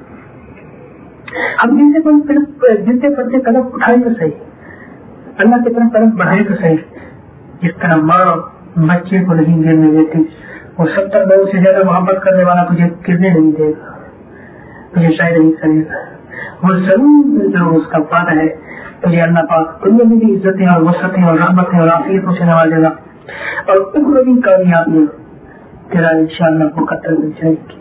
ہم جنتے پڑتے قدم اٹھائے تو صحیح، اللہ کی طرف قدم بڑھائے تو صحیح، جس طرح ماں بچے کو نہیں گرنے دیتی، وہ 70 لوگوں سے زیادہ محبت کرنے والا تجھے گرنے نہیں دے گا، تجھے شاید نہیں کرے گا، وہ ضرور جو اس کا وعدہ ہے تجھے اللہ پاک دنیا میں بھی عزتیں اور وسعتیں اور رحمتیں اور عافیتوں سے نوازے گا، اور اخروی کامیابی تیرا انشاءاللہ مقدر مل جائے گی۔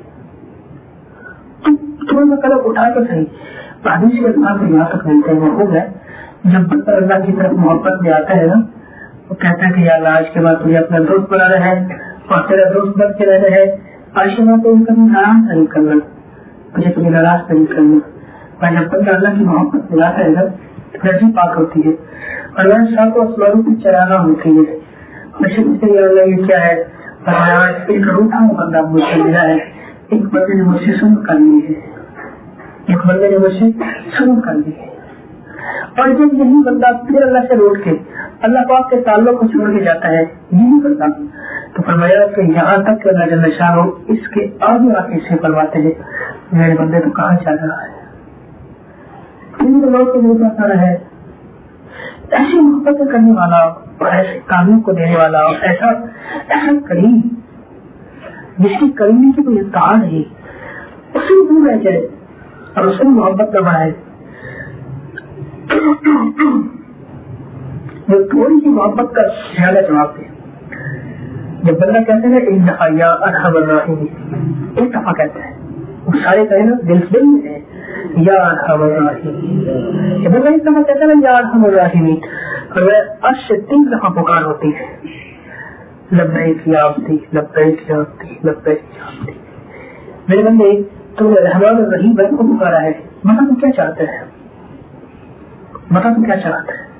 تمہیں قدم اٹھا تو صحیح، حدیث کے بعد یہاں تک ملتے ہیں، وہ ہے جب بندہ اللہ کی طرف محبت میں آتا ہے نا، وہ کہتا ہے کہ یا اللہ آج کے بعد تجھے اپنا دوست بنانا ہے اور تیرا دوست بن کے رہنا ہے، آج کے بعد تجھے کبھی ناراض نہیں کرنا، مجھے تجھے ناراض نہیں کرنا۔ اور جب بندہ اللہ کی محبت میں آتا ہے نا، رضی پاک ہوتی ہے اور وہ ساتوں آسمانوں کی چراغاں ہوتی ہے، مجھے یہ کیا ہے، ایک روٹھا بندہ مجھ سے ملا ہے، ایک بندے نے مجھ سے سن کر لی ہے، ایک بندے نے مجھ سے سن کر لی ہے، اور جب یہی بندہ پھر اللہ سے لوٹ کے اللہ پاک کے تعلق کو چھوڑ کے جاتا ہے یہی بندہ، تو فرمایا کہ یہاں تک کہ اللہ جل شانہ اس کے آگے آ کے اسے فرماتے ہیں میرے بندے تو کہاں جا رہا ہے، ہے ایسی محبت کرنے والا اور ایسے کاموں کو دینے والا اور ایسا کریم جس کی کریمی کی کوئی انتہا نہیں، اسے دور رہ جائے اور اس میں محبت نہ بڑھائے، وہ تھوڑی سی محبت کا زیادہ جواب دے۔ جب بندہ کہتے ہیں ایک دفعہ یا ارحم الراحمین، ایک دفعہ کہتے ہیں، وہ سارے کہنا دل میں ہے یا ارحم الراحمین، جب بندہ ایک دفعہ کہتا ہے یا ارحم الراحمین، اور وہ عرش سے 3 دفعہ پکار ہوتی ہے، لبیک یا عبدی لبیک یا عبدی لبیک یا عبدی، میرے بندے تو رحمان الرحیم بن کو پکارا ہے، بتا تو کیا چاہتا ہے، بتا تو کیا چاہتا ہے۔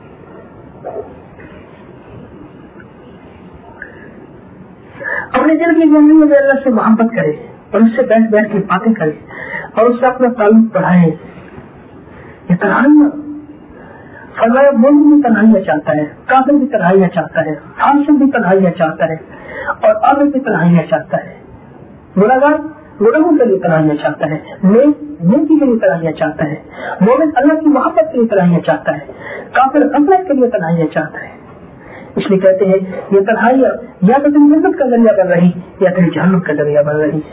اپنے دل کی زندگی میں اللہ سے محبت کرے اور اس سے بیٹھ کے باتیں کرے اور اس سے اپنا تعلق بڑھائے، یہ تنہائیاں فرمایا مومن بھی تنہائیاں چاہتا ہے، کافر بھی تنہائیاں چاہتا ہے، فاسق بھی تنہائیاں چاہتا ہے اور عابد بھی تنہائیاں چاہتا ہے، گناہگار گناہوں کے لیے تنہائیاں چاہتا ہے، نیکی کے لیے تنہائیاں چاہتا ہے، مومن اللہ کی محبت کے لیے تنہائیاں چاہتا ہے، کافر غفلت کے لیے تنہائیاں چاہتا ہے۔ اس لیے کہتے ہیں یہ تنہائیاں یا تو تیری جنت کا ذریعہ بن رہی یا تیری جہنم کا ذریعہ بن رہی،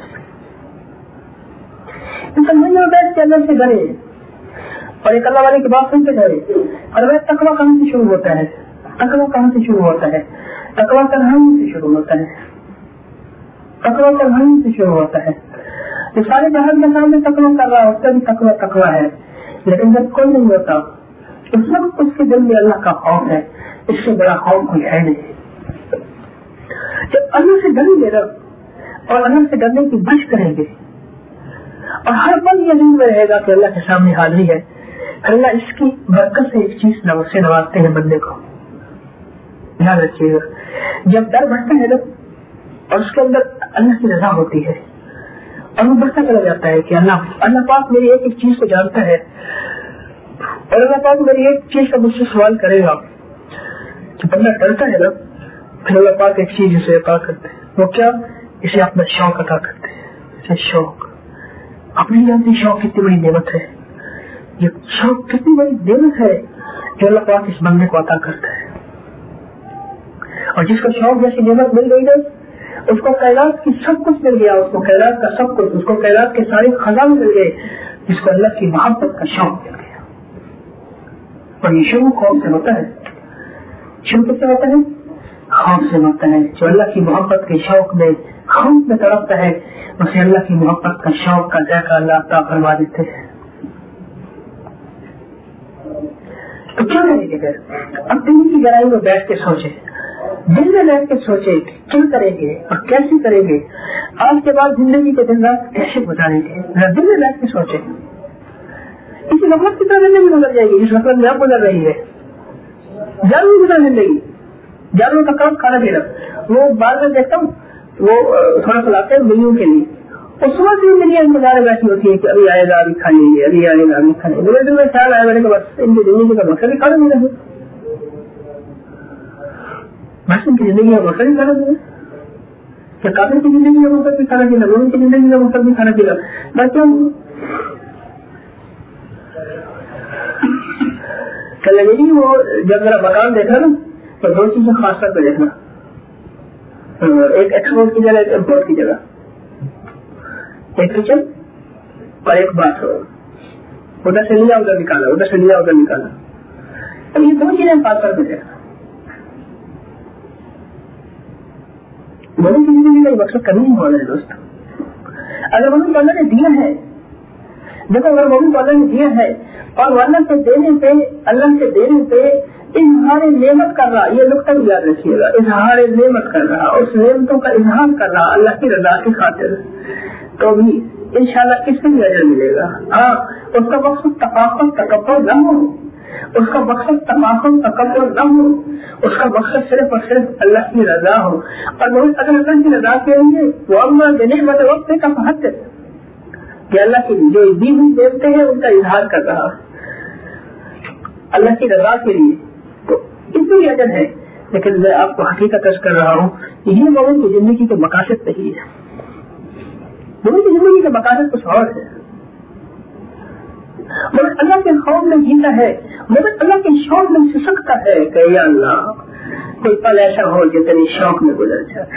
ان تنہائیوں میں بیٹھ کے اللہ سے ڈرے اور ایک اللہ والے کی بات سن کے ڈرے، اور وہ تقویٰ کہاں سے شروع ہوتا ہے، تقویٰ کہاں سے شروع ہوتا ہے، تقویٰ تنہائی سے شروع ہوتا ہے، تقویٰ تنہائی سے شروع ہوتا ہے۔ جو سارے جہان کے سامنے تقویٰ کر رہا ہے اس کا بھی تقویٰ ہے، لیکن جب کوئی نہیں ہوتا اس وقت اس کے دل میں اللہ کا خوف ہے، اس سے بڑا خوف کوئی ہے نہیں۔ جب اللہ سے ڈریں گے اور اللہ سے ڈرنے کی بچ کریں گے اور ہر پل یہ ذہن میں رہے گا کہ اللہ کے سامنے حاضری ہے، اللہ اس کی برکت سے ایک چیز سے نوازتے ہیں بندے کو، یاد رکھیے گا جب ڈر بڑھتا ہے نا اور اس کے اندر اللہ کی رضا ہوتی ہے اور وہ بڑھتا چلا جاتا ہے کہ اللہ پاک میری ایک چیز کو جانتا ہے اور اللہ پاک میری ایک چیز کا مجھ سے سوال کرے گا، جب بندہ ڈرتا ہے نا پھر اللہ پاک ایک چیز اسے عطا کرتے ہیں، وہ کیا؟ اسے اپنا شوق عطا کرتے ہیں، اسے شوق، اپنی جانتی شوق کتنی بڑی نعمت ہے، یہ شوق کتنی بڑی نعمت ہے جو اللہ پاک اس بندے کو عطا کرتا ہے، اور جس کو شوق جیسی نعمت مل گئی نا اس کو کائنات کی سب کچھ مل گیا، اس کو کائنات کا سب کچھ، اس کو کائنات کے سارے خزانے مل گئے، جس کو اللہ کی محبت کا شوق مل گیا۔ اور یہ شروع خوف سے ہوتا ہے، شروع کس سے ہوتا ہے؟ خوف سے ہوتا ہے۔ جو اللہ کی محبت کے شوق میں خوف میں تڑپتا ہے اسے اللہ کی محبت کا شوق کا ذائقہ اللہ عطا فرما دیتے ہیں۔ تو کیا کریں گے پھر؟ اب دل کی گہرائی میں بیٹھ کے سوچے، دل میں بیٹھ کے سوچے کیا کریں گے اور کیسے کریں گے، آج کے بعد زندگی کے دن رات کیسے گزاریں گے، دل میں بیٹھ کے سوچے۔ اسی وقت کی طرح زندگی گزر جائے گی جس وقت میں اب گزر رہی ہے، جانور گزر زندگی، جانور کا کام کھانا پینا۔ وہ بعد میں دیکھتا ہوں وہ تھوڑا سا لاتے ہیں بلیوں کے لیے، اس وقت بھی میری انتظار بیٹھی ہوتی ہے کہ ابھی آئے گا ابھی کھا لیں گے، ابھی آئے گا ابھی کھا لیں گے. میرے دل میں خیال آیا میرے کو بس ان کی زندگی کا مقصد ہی کھانا نہیں رہے، بس ان کی زندگی کا مقصد ہی کھانا نہیں رہے. کیا کافر کی زندگی کا مقصد بھی کھانا چاہیے، مومن کی زندگی کا مقصد بھی کھانا چاہیے. بچوں کل وہ جب میرا مکان دیکھا نا تو دو چیزیں خاص طور پہ دیکھنا، ایک ایکسپورٹ کی جگہ ایک امپورٹ کی جگہ، ایک کچن اور ایک باتھ روم. ادھر سے لیا ادھر نکالا، ادھر سے لیا ادھر نکالا. اب یہ دو چیزیں خاص طور پہ دیکھنا. مومن کی زندگی کا مقصد کبھی نہیں ہو رہا ہے دوست. اگر مومن کو اللہ نے دیا ہے، دیکھو اگر مومن کو اللہ نے دیا ہے اور وہ اللہ سے دینے پہ اظہار نعمت کر رہا، یہ نقطہ بھی یاد رکھیے گا، اظہار نعمت کر رہا، اس نعمتوں کا اظہار کر رہا اللہ کی رضا کی خاطر، تو بھی انشاءاللہ اس سے بھی اجر ملے گا. ہاں اس کا مقصد تفاخر تکبر نہ ہو، اس کا مقصد تفاخر تکبر نہ ہو، اس کا مقصد صرف اور صرف اللہ کی رضا ہو. اور وہ اگر اللہ کی رضا کے لیے وہ اما نعمت وقت کا فحد کہ اللہ کی جو دی ہوئی نعمتیں ہیں ان کا اظہار کر رہا اللہ کی رضا کے لیے، تو اس میں بھی اجر ہے. لیکن میں آپ کو حقیقت عرض کر رہا ہوں یہ مومن کی زندگی کے مقاصد نہیں ہے. مومن کی زندگی کے مقاصد کچھ اور ہے. مگر اللہ کے خوف میں جیتا ہے، مگر اللہ کے شوق میں سسکتا ہے کہ یا اللہ کوئی پل ایسا ہو جو تیرے شوق میں گزر جائے،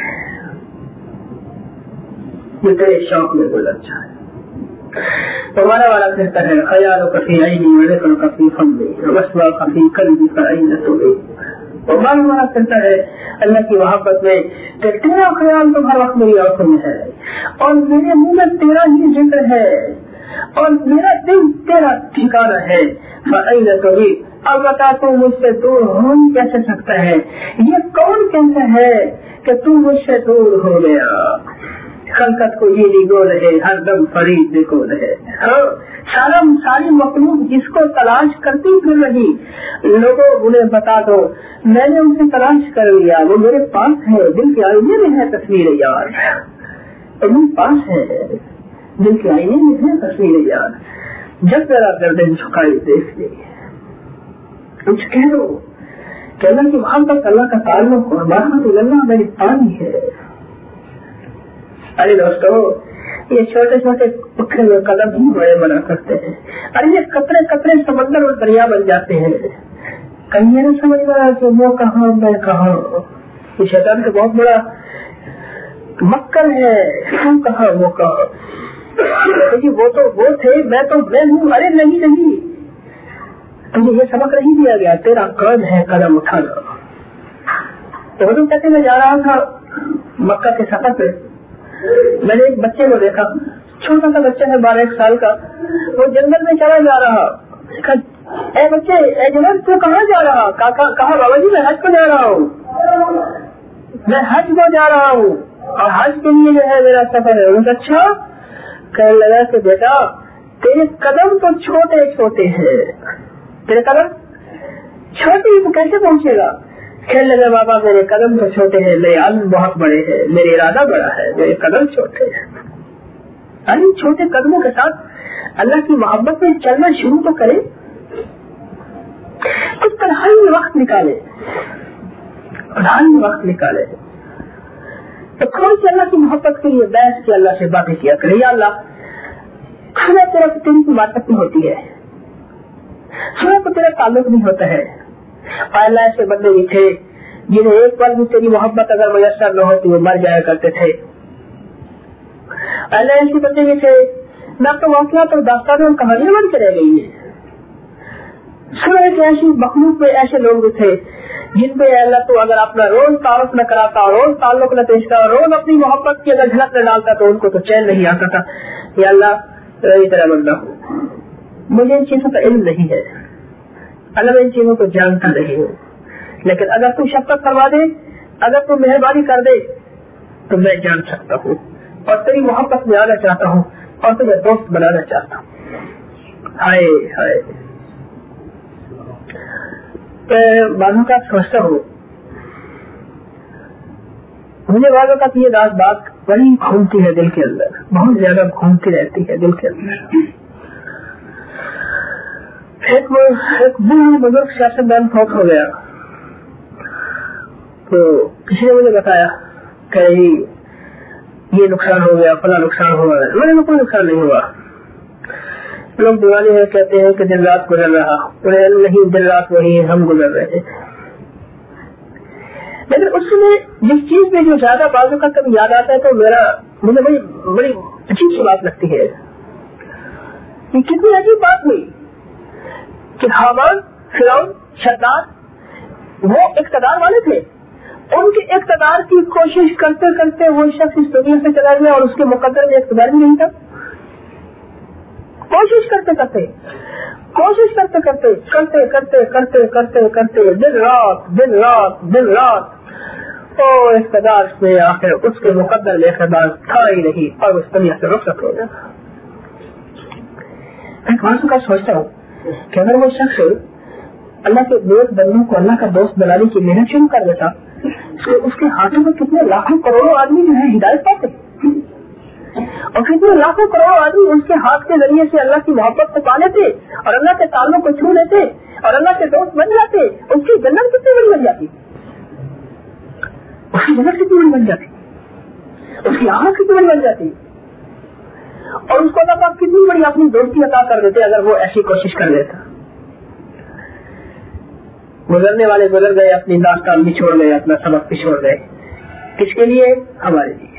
جو تیرے شوق میں گزر جائے. ہمارا والا کہتا ہے خیال و کفی عینی وذکر کفی فضلی وسوا کفی قلبی فعینت بھی. ہمارا کہتا ہے اللہ کی محبت میں کہ تیرا خیال تو ہر وقت میری آنکھوں میں ہے، اور میرے منہ میں تیرا ہی ذکر ہے، اور میرا دل تیرا ٹھکانا ہے. فعینت بھی. اب بتا تو مجھ سے دور ہو کیسے سکتا ہے؟ یہ کون کہتا ہے کہ تو مجھ سے دور ہو گیا؟ خلقت کو یہ نگو رہے ہر دم فرید دیکھو رہے. ساری مخلوق جس کو تلاش کرتی پھر رہی، لوگوں انہیں بتا دو میں نے اسے تلاش کر لیا، وہ میرے پاس ہے، دل کے آئینے میں ہے تصویر یار، میرے پاس ہے دل کے آئینے میں ہے تصویر یار. جب ذرا گردن جھکائی دیکھ لی کچھ کہہ دو کہ اللہ کی محبت اللہ کا تعلق اور محبت اللہ میری پانی ہے. ارے دوستو یہ چھوٹے چھوٹے اٹھے ہوئے قدم ہی بڑے بنا کرتے ہیں. ارے یہ قطرے قطرے سمندر اور دریا بن جاتے ہیں. کہیں یہ نہ سمجھ رہا کہ وہ کہاں میں کہاں. یہ شیطان کا بہت بڑا مکر ہے، ہم کہاں وہ کہاں. وہ تو وہ تھے میں تو میں ہوں. ارے نہیں تمہیں یہ سبق نہیں دیا گیا، تیرا قدم ہے قدم اٹھانا. تو وہ کہتے میں جا رہا تھا مکہ کے سفر پہ، میں نے ایک بچے کو دیکھا، چھوٹا سا بچہ ہے 12 سال کا، وہ جنگل میں چلا جا رہا. اے بچے اے جنگل تو کہاں جا رہا؟ کہا بابا جی میں حج کو جا رہا ہوں، میں حج کو جا رہا ہوں اور حج کے لیے جو ہے میرا سفر ہے. اچھا کہنے لگا کہ بیٹا تیرے قدم تو چھوٹے چھوٹے ہیں، تیرے قدم چھوٹے تو کیسے پہنچے گا؟ کہنے لگا بابا میرے قدم تو چھوٹے ہیں، میرے عزم بہت بڑے ہیں، میرے ارادہ بڑا ہے، میرے قدم چھوٹے ہیں. ارے چھوٹے قدموں کے ساتھ اللہ کی محبت میں چلنا شروع تو کرے، کچھ تنہائی میں وقت نکالے، تو کون سی اللہ کی محبت کے لیے بیٹھ کے اللہ سے باتیں کیا کرے. یا اللہ کھانا تیرا تیری کی بات نہیں ہوتی ہے، سنا تو تیرا تعلق نہیں ہوتا ہے. اور اللہ ایسے بندے بھی تھے جنہیں ایک پل بھی تیری محبت اگر میسر نہ ہوتی وہ مر جایا کرتے تھے. اللہ ایسے بندے بھی تھے نہ تو واقعات اور داستانوں اور کہانیاں بن کے رہ گئی ہیں. سنا کہ ایسی مخلوق میں ایسے لوگ بھی تھے جن پہ اللہ تو اگر اپنا روز تعارف نہ کراتا، روز تعلق نہ پیش کرتا، روز اپنی محبت کی اگر جھلک نہ ڈالتا تو ان کو تو چین نہیں آتا تھا. یا اللہ میری طرح بندہ ہوں، مجھے ان چیزوں کا علم نہیں ہے، اللہ میں ان چیزوں کو جانتا نہیں ہوں، لیکن اگر تو شفقت کروا دے، اگر تو مہربانی کر دے تو میں جان سکتا ہوں اور تیری محبت میں آنا چاہتا ہوں اور تمہیں دوست بنانا چاہتا ہوں. ہائے ہائے بعضوں کا سوچتا ہوں مجھے بعض اوقات یہ بات بڑی گھومتی ہے دل کے اندر، بہت زیادہ گھومتی رہتی ہے دل کے اندر. ایک بڑا بزرگ سیاستدان فوت ہو گیا، تو کسی نے مجھے بتایا کہ یہ نقصان ہو گیا، فلاں نقصان ہوا ہے. میرے کو کوئی نقصان نہیں ہوا. لوگ دیوانے ہیں کہتے ہیں کہ دن رات گزر رہا، انہیں نہیں، دن رات وہی ہم گزر رہے تھے. لیکن اس میں جس چیز میں جو زیادہ بازو کا کبھی یاد آتا ہے تو مجھے بڑی عجیب سی بات لگتی ہے. یہ کتنی عجیب بات ہوئی کہ حامان، فرعون، شداد وہ اقتدار والے تھے. ان کے اقتدار کی کوشش کرتے کرتے وہ شخص اس دنیا سے چلا گیا اور اس کے مقدر میں اقتدار بھی نہیں تھا. کوشش کرتے کرتے دن رات اقتدار میں آخر اس کے مقدر میں اقتدار تھا ہی نہیں اور اس دنیا سے رخصت ہو گیا. میں خاص کا سوچتا ہوں کہ اگر وہ شخص اللہ کے دوست بننے کو اللہ کا دوست بنانے کی محنت شروع کر دیتا تو اس کے ہاتھوں میں کتنے لاکھوں کروڑوں آدمی جو ہے ہدایت پاتے اور کتنے لاکھوں کروڑوں آدمی اس کے ہاتھ کے ذریعے سے اللہ کی محبت کو پا لیتے اور اللہ کے تعلق کو چھو لیتے اور اللہ کے دوست بن جاتے. اس کی جنت کتنی بڑی بن جاتی، اس کی جنت کتنی بڑی بن جاتی، اس کی آمد کتنی بڑی بن جاتی اور اس کو اللہ کتنی بڑی اپنی دوستی عطا کر دیتے اگر وہ ایسی کوشش کر لیتا. گزرنے والے گزر گئے، اپنی داستان بھی چھوڑ گئے، اپنا سبق بھی چھوڑ گئے. کس کے لیے؟ ہمارے لیے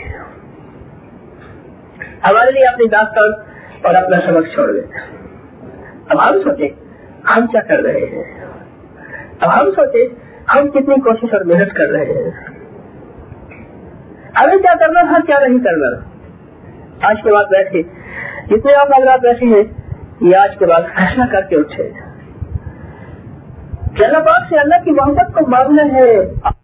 اپنی داستان اور اپنا سبق چھوڑ گئے. اب ہم سوچیں ہم کیا کر رہے ہیں، اب ہم سوچیں ہم کتنی کوشش اور محنت کر رہے ہیں. ہمیں کیا کرنا تھا، کیا نہیں کرنا. آج کے بعد بیٹھے جتنے آپ حضرات بیٹھے ہیں یہ آج کے بعد فیصلہ کر کے اٹھے کہ اللہ پاک سے اللہ کی محبت کو مانگنا ہے.